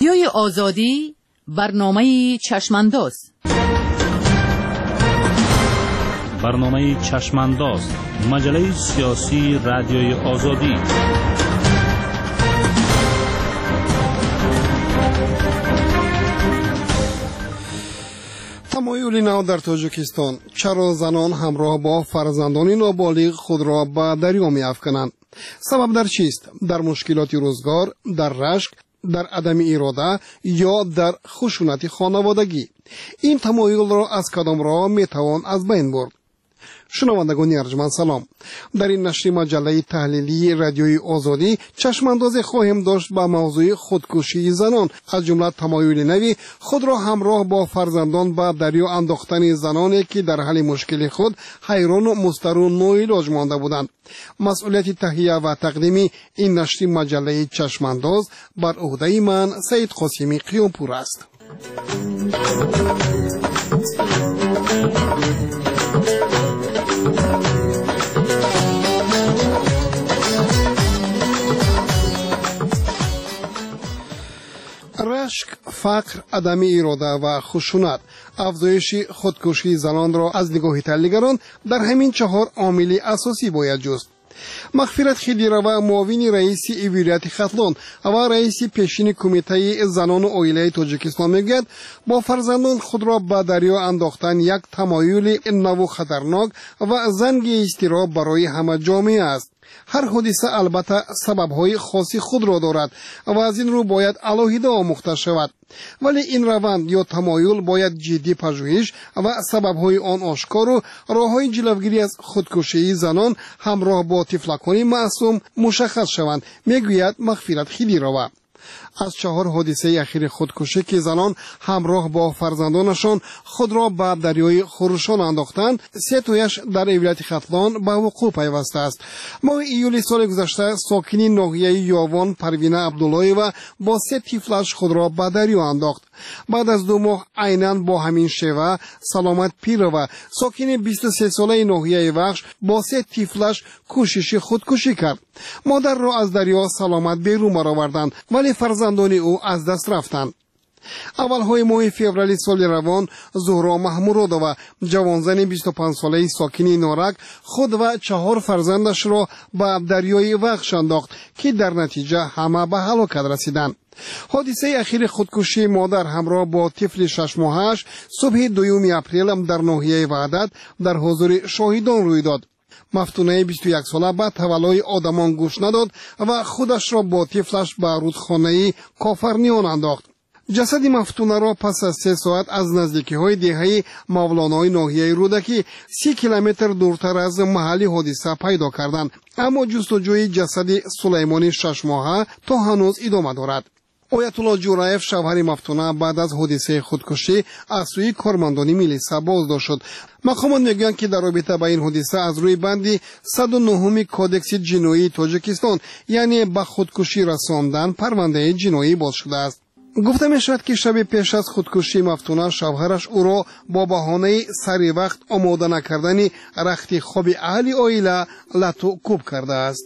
رادیوی آزادی برنامه چشمانداز. برنامه چشمانداز، مجله سیاسی رادیوی آزادی. تمایل نو در تاجیکستان، چرا زنان همراه با فرزندان نابالغ خود را به دریا می‌افکنند؟ سبب در چیست؟ در مشکلات روزگار، در رشک، در عدم اراده یا در خشونت خانوادگی؟ این تمایل را از کدام راه میتوان از بین برد؟ شنوندگان ارجمند سلام. در این نشر مجله تحلیلی رادیوی آزادی چشمانداز خواهیم داشت به موضوع خودکشی زنان، از جمله تمایل نوی خود را همراه با فرزندان به دریا انداختن زنانی که در حل مشکل خود حیران و مضطر و ناعلاج مانده بودند. مسئولیت تهیه و تقدیم این نشر مجله چشمانداز بر عهده من سید قاسمی قیامپور است. رشک، فقر، عدم اراده و خشونت افزایش خودکشی زنان را از نگاه تحلیلگران در همین 4 عامل اساسی باید جست. مغفرت خیدیروا، معاون رئیس ولایت ختلان و رئیس پیشین کمیته زنان و عائله تاجیکستان میگوید با فرزندان خود را به دریا انداختن یک تمایل نو خطرناک و زنگ اضطراب برای همه جامعه است. هر حادثه البته سبب‌های خاصی خود را دارد و از این رو باید علاهیده آموخته شود، ولی این روند یا تمایل باید جدی پژوهش و سبب‌های آن آشکار و راه‌های جلوگیری از خودکشی زنان همراه با طفلکان معصوم مشخص شوند، میگوید مغفرت خیدیروا. از 4 حادثه اخیر خودکشی که زنان همراه با فرزندانشان خود را به دریای خروشان انداختند، 3 تایش در ولایت ختلان به وقوع پیوسته است. ماه ایول سال گذشته ساکنی ناحیه یاوان پروینه عبداللهیوا با 3 طفلش خود را به دریا انداخت. بعد از 2 ماه عیناً با همین شیوه سلامت پیروا ساکن 23 ساله ناحیه وخش با 3 طفلش کوشش خودکشی کرد. مادر را از دریا سلامت بیرون آوردند ولی فرزندان او از دست رفتند. اولهای ماه فوریه سال روان زهرا محمودova جوانزن 25 ساله ساکنی نارک خود و 4 فرزندش را به دریای وخش انداخت که در نتیجه همه به هلاکت رسیدند. حادثه اخیر خودکشی مادر همراه با طفل 6 ماهش صبح 2 اپریل در ناحیه وحدت در حضور شاهدان روی داد. مفتونه 21 ساله به تولای آدمان گوش نداد و خودش را با طفلش به رودخانه کافرنیان انداخت. جسد مفتونه را پس از 3 ساعت از نزدیکی‌های دهه مولانای ناحیه رودکی 30 کیلومتر دورتر از محل حادثه پیدا کردند، اما جستجوی جسد سلیمانی 6 ماهه تا هنوز ادامه دارد. آیت الله جورایف شوهر مفتونه بعد از حادثه خودکشی از سوی کارمندان میلیسا بازداشت شد. مقامات میگویند که در رابطه با این حادثه از روی بند 109 کودکس جنایی تاجیکستان یعنی به خودکشی رساندن پرونده جنایی باز شده است. گفته می شود که شب پیش از خودکشی مفتونه شوهرش او را با بهانه سری وقت آماده نکردن رخت خواب اهل عائله لطو کوب کرده است.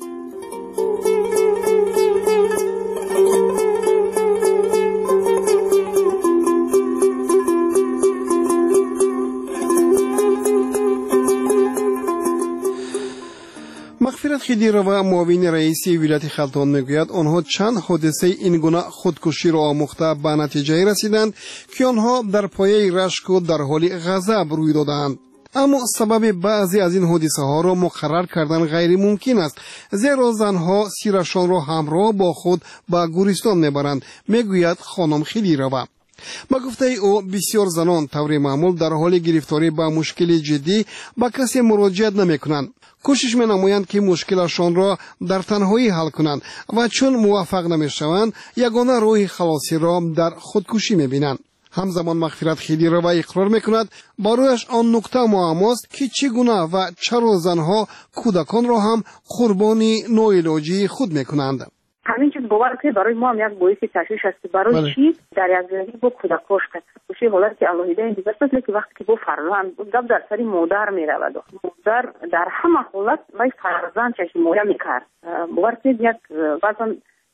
مغفرت خیدیروا معاون رئیس ولایت ختلان میگوید آنها چند حادثه این گونه خودکشی را آموخته به نتیجه رسیدند که آنها در پایه رشک و در حال غضب روی دادند. اما سبب بعضی از این حادثه ها را مقرر کردن غیر ممکن است، زیرا زنها سیرشان را همراه با خود به گورستان میبرند، میگوید خانم خیدیروا. با گفته او بسیار زنان طور معمول در حال گرفتاری به مشکل جدی با کسی مراجعت نمی کنند. کوشش می نمایند که مشکلشان را در تنهایی حل کنند و چون موفق نمی شوند یگانه راه خلاصی را در خودکشی می بینند. همزمان مغفرت خیدیروا اقرار می کند برایش آن نکته معماست که چگونه و چرا زنها کودکان را هم قربانی ناعلاجی خود می کنند. همین چیز باور که برای ما هم یک باعث تشویش است. برای چی در یک زندگی با کودکاش کشی حالت که الهیده این دیگه است که وقتی که با فرزند گپ در سری مادر می رود، مادر در همه حالت وای فرزند چشم مویا می کرد. باور که یک واسه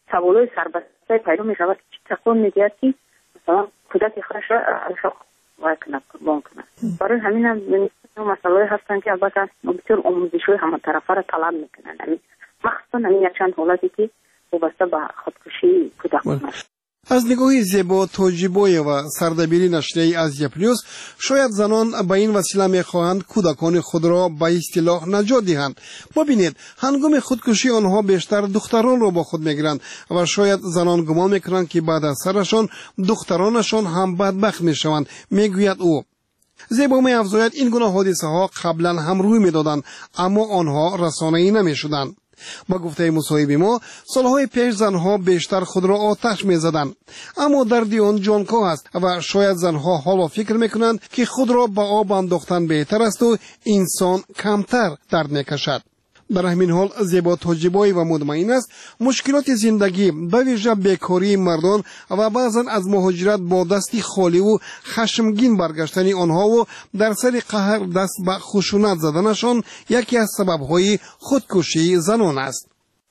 سوالای سربسته پیدا میشود که تکون میدهد که مثلا کودک خودش را وای کنه قربان کنه. برای همین هم مسائلی هستن که البته بسیار آموزش‌های همه طرفه را طلب میکنن. مخصوصا همین یک چند حالتی که وابسته به خودکشی کودکان است. از نگاه زیبا توجیبویeva سردبیری نشریه ازیا پلیوس، شاید زنان به این وسیله میخواهند کودکان خود را به اصطلاح نجات دهند. ببینید، هنگام خودکشی آنها بیشتر دختران را با خود میگیرند و شاید زنان گمان میکنند که بعد از سرشان دخترانشان هم بدبخت میشوند. میگوید او. زیبا می‌افزاید این گونه حادثه ها قبلا هم روی میدادند، اما آنها رسانه‌ای نمیشدند. با گفته مصاحبه ما، سالهای پیش زنها بیشتر خود را آتش می‌زدند، اما دردی آن جانکاه است و شاید زنها حالا فکر می‌کنند که خود را به آب انداختن بهتر است و انسان کمتر درد می‌کشد. در همین حال زیبا توجیبایی و مطمئن است مشکلات زندگی به ویژه بیکاری مردان و بعضا از مهاجرت با دستی خالی و خشمگین برگشتن آنها و در سر قهر دست به خشونت زدنشان یکی از سبب‌های خودکشی زنان است.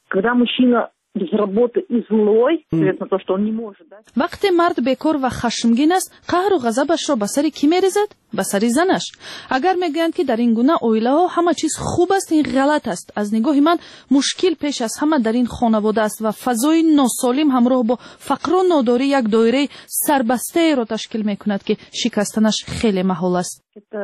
وقتی مرد بیکار و خشمگین است، قهر و غضبش را به سر کی می‌ریزد؟ به سر زنش. اگر میگویند که در این گونه عائله‌ها همه چیز خوب است، این غلط است. از نگاه من مشکل پیش از همه در این خانواده است و فضای ناسالم همراه با فقر و ناداری یک دایره سربسته را تشکیل میکند که شکستنش خیلی محال است.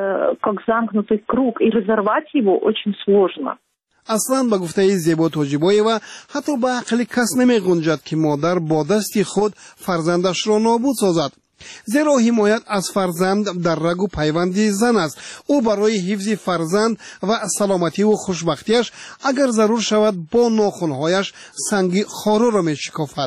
اصلا به گفته زیبا توجیبایeva حتی به عقل کس نمی گنجد که مادر با دستی خود فرزندش را نابود سازد. زیرا حمایت از فرزند در رگ و پیوند زن است. او برای حفظ فرزند و سلامتی و خوشبختیش اگر ضرور شود با ناخنهایش سنگ خارا را می شکافد.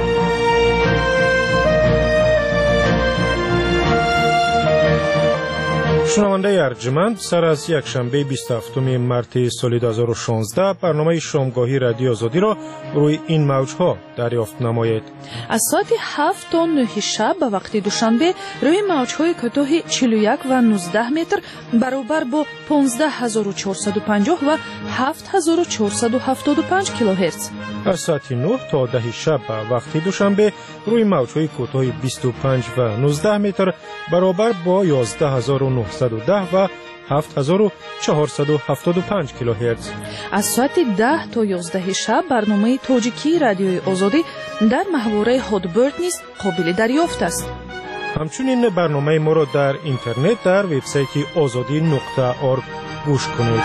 شنونده ارجمند، سر از یک شنبه 27 مارس سال 2016 برنامه شامگاهی رادیو آزادی را روی این موجها دریافت نمایید. از ساعت 7 تا 9 شب به وقت دوشنبه روی موجهای کوتاه 41 و 19 متر برابر با 15450 و 7475 کیلوهرتز. از ساعت 9 تا 10 شب به وقت دوشنبه روی موجهای کوتاه 25 و 19 متر برابر با 11910 و 7475 کیلوهرتز. از ساعت 10 تا 11 شب برنامه تاجیکی رادیوی آزادی در محوره هادبرد نیز قابل دریافت است. همچنین برنامه ما را در اینترنت در وبسایت azadi.org گوش کنید.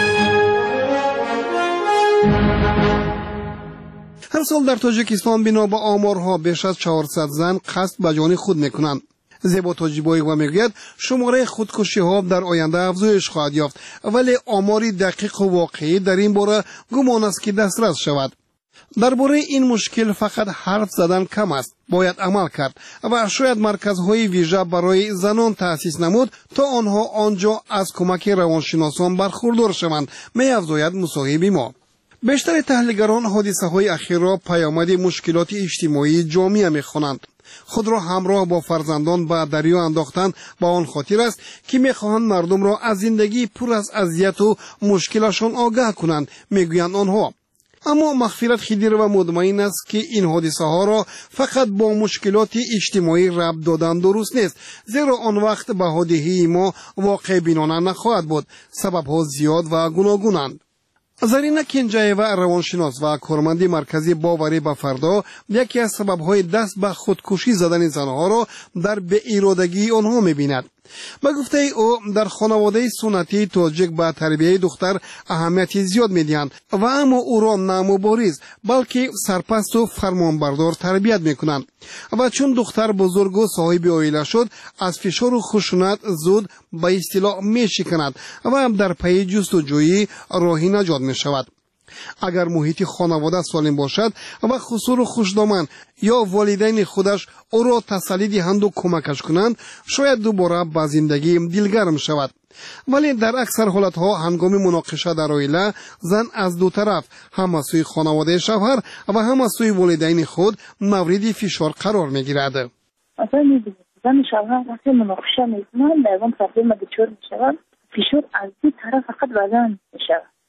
هر سال در تاجیکستان بنا به آمارها بیش از 400 زن قصد به جان خود میکنند. زیبا توجیبایeva میگوید شماره خودکشی ها در آینده افزایش خواهد یافت، ولی آماری دقیق و واقعی در این باره گمان است که دسترس شود. درباره این مشکل فقط حرف زدن کم است، باید عمل کرد و شاید مرکزهای ویژه برای زنان تأسیس نمود تا آنها آنجا از کمک روانشناسان برخوردار شوند. می‌افزاید مصاحبه ما. بیشتر تحلیلگران حادثه‌های اخیر را پیامد مشکلات اجتماعی جامعه می‌خوانند. خود را همراه با فرزندان به دریا انداختن با آن خاطر است که می‌خواهند مردم را از زندگی پر از اذیت و مشکلشان آگاه کنند، میگویند آنها. اما مغفرت خدیر و مطمئن است که این حادثه ها را فقط با مشکلات اجتماعی ربط دادن درست نیست، زیرا آن وقت به حادثه ما واقع بینانه نخواهد بود. سبب ها زیاد و گوناگونند. زرینه کنجایeva روانشناس و کارمند مرکزی باوری به فردا یکی از سبب‌های دست به خودکشی زدن زنها را در بی‌ارادگی آنها می‌بیند. به گفته او در خانواده سنتی تاجیک به تربیت دختر اهمیت زیاد می‌دهند و اما او را نه مبارز بلکه سرپرست و فرمانبردار تربیت می‌کنند و چون دختر بزرگ و صاحب عائله شد از فشار و خشونت زود به اصطلاح می‌شکند و در پی جستجوی راهی نجات می‌شود. اگر محیط خانواده سالم باشد و خسور و خوشدامن یا والدین خودش او را تسلی دهند و کمکش کنند، شاید دوباره به زندگی دلگرم شود. ولی در اکثر حالتها هنگام مناقشه در عائله زن از دو طرف، هم از سوی خانواده شوهر و هم از سوی والدین خود مورد فشار قرار میگیرد. مثلا زن شوهر وقتی مناقشه میکنند در اون پرابلم دچار میشوند، فشار از دو طرف فقط به زن میشود.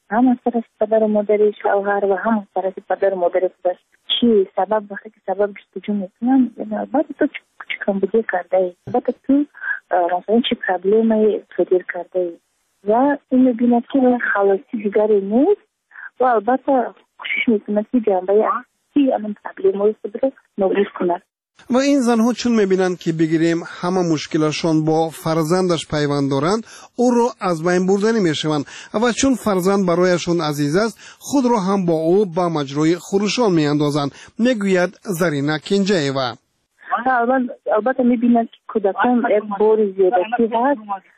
هم از طرف پدر و مادر شوهر و هم از طرف پدر و مادر خودش چی سبب وقتی که سبب جستجو میکنن، البته تو چی کمبودی کرده ای، البته تو مثلا چی پرابلمی تدیر کرده ای و این میبیند که خلاصی دیگری نیست و البته کوشش میکنه که جنبه اصلی همون پرابلم‌های خود رو نابود کنه. و این زنها چون میبینند که بگیریم همه مشکلشان با فرزندش پیوند دارند، او را از بین بردن میشوند و چون فرزند برایشان عزیز است، خود را هم با او به مجروی خروشان میاندازند، میگوید زرینا کنجایوا. البته میبینند که کودکان یک بار زیادتی هست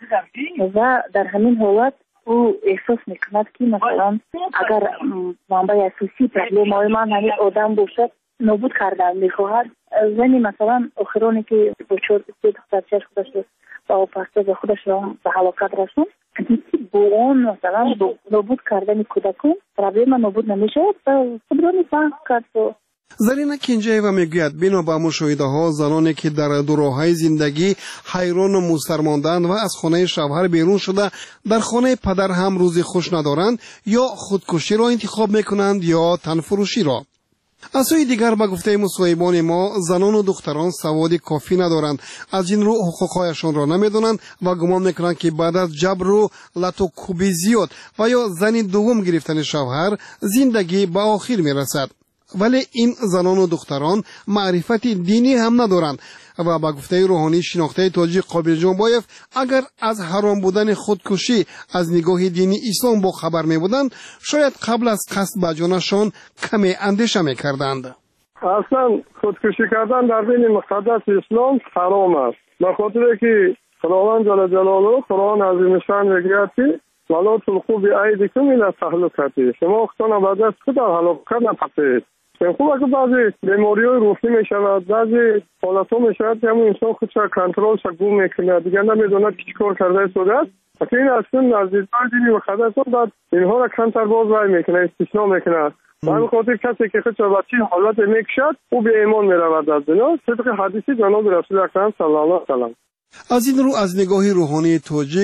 و در همین حالت او احساس میکند که مثلا اگر منبع اساسی پرابلم‌های من همین آدم باشد نابود کردن میخواهد. زنی مثلا آخرانی که با 4 دخترچه‌اش خودش با پاسه خودش را به هلاکت رسوند، با اون مثلا نابود کردن کودکان پرابلم نابود نمیشه و خود را میفهم کرد. زرینا کنجایوا میگوید بنا به مشاهده ها زنانی که در دوراهای زندگی حیران و مسترماندند و از خانه شوهر بیرون شده در خانه پدر هم روزی خوش ندارند، یا خودکشی را انتخاب میکنند یا تنفروشی را. از سوی دیگر به گفته مصاحبان ما، زنان و دختران سواد کافی ندارند، از این رو حقوقهایشان را نمیدانند و گمان میکنند که بعد از جبر و لطوکوبی زیاد و یا زنی دوم گرفتن شوهر زندگی به آخر میرسد. ولی این زنان و دختران معرفت دینی هم ندارند و با گفته روحانی شناخته تاجی قابل جنبایف، اگر از حرام بودن خودکشی از نگاه دینی اسلام با خبر می بودند، شاید قبل از قصد به جانشان کمی اندیشه می کردند. اصلا خودکشی کردن در دین مقدس اسلام حرام است، به خاطر که خداوند جل جلاله قرآن عظیم شان میگوید که ولا تلقوا بأیدیکم الی التهلکة، شما خودتان به دست خود هلاکت نپسید. خوب اگه بعضی بیماری‌های روحی میشود، بعضی حالت‌ها میشود که همون انسان خودش کنترل گم میکنه، دیگه نمیدونه که چیکار کرده شده است. این اصلا از دیدگاه دینی مقدس بعد اینها را کمتر باز رای میکنه، استثنا میکنه. به همین خاطر کسی که خودش به چی حالت میکشد او به ایمان میرود از دنیا، طبق حدیث جناب رسول اکرم صلی الله علیه و سلم. از این رو از نگاه روحانی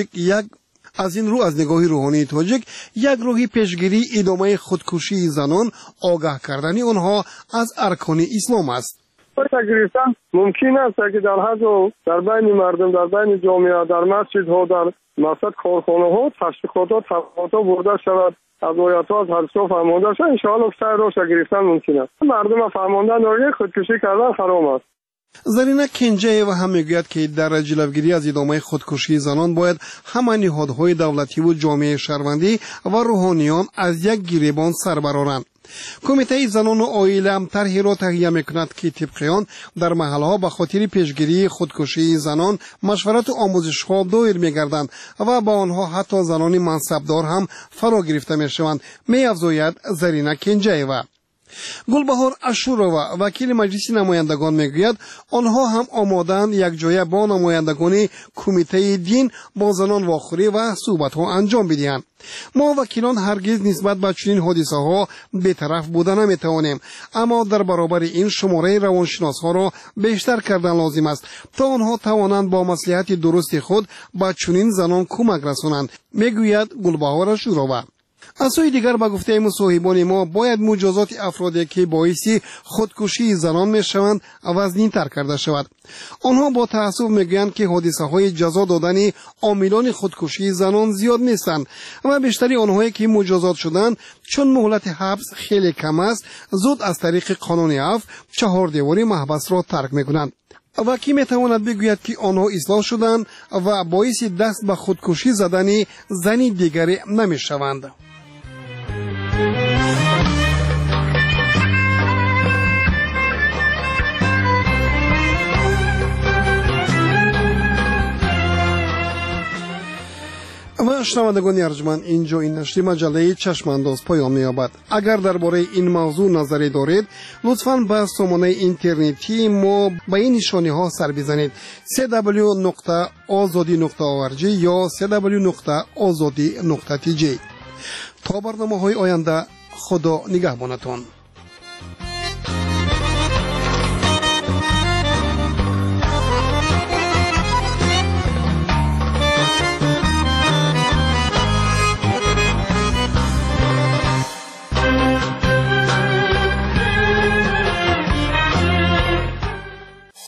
تاجیک یک روحی پیشگیری ادامه خودکشی زنان، آگاه کردن آنها از ارکان اسلام است. گرفتن ممکن است که در حد و در بین مردم، در بین جامعه، در مسجدها، در مثلا کارخانه‌ها تشویقات برده شود، از آیات‌ها از حدیث‌ها فرموده شود، ان شاء الله سر راش گرفتن ممکن است. مردم فهماندن داره خودکشی کردن حرام است. زرینا کنجایوا هم میگوید که در جلوگیری از ادامه خودکشی زنان باید همه نهادهای دولتی و جامعه شهروندی و روحانیان از یک گریبان سر برآورند. کمیته زنان و عائله هم طرحی را تهیه میکند که طبق آن در محلها به خاطر پیشگیری خودکشی زنان مشورت و آموزش‌ها دایر میگردند و با آنها حتی زنان منصبدار هم فرا گرفته میشوند، می‌افزاید زرینا کنجایوا. گلبهار اشورова وکیل مجلس نمایندگان میگوید آنها هم آمادند یک جای با نمایندگان کمیته دین با زنان واخوری و صحبت ها انجام بدهند. ما وکیلان هرگز نسبت به چنین حادثه ها بی‌طرف بودن نمیتوانیم، اما در برابر این شماره روانشناس ها را بیشتر کردن لازم است تا آنها توانند با مصلحت درست خود به چنین زنان کمک رسانند، میگوید گلبهار اشورova. از سوی دیگر به گفته مصاحبان ما باید مجازات افرادی که باعث خودکشی زنان میشوند وزنی‌تر کرده شود. آنها با تأسف میگویند که حادثه های جزا دادن عاملان خودکشی زنان زیاد نیستند و بیشتری آنهایی که مجازات شدند چون مهلت حبس خیلی کم است، زود از طریق قانون عفو 4 دیواری محبس را ترک میکنند. و کی میتواند بگوید که آنها اصلاح شدند و باعث دست به خودکشی زدن زنی دیگری نمیشوند. و شنوندگان ارجمند، اینجا این نشر مجله چشمانداز پایان می‌یابد. اگر درباره این موضوع نظری دارید لطفاً به سامانه اینترنتی ما به این نشانه‌ها سر بزنید: www.azadi.org یا www.azadi.tj. تا برنامه‌های آینده خدا نگهبانتان.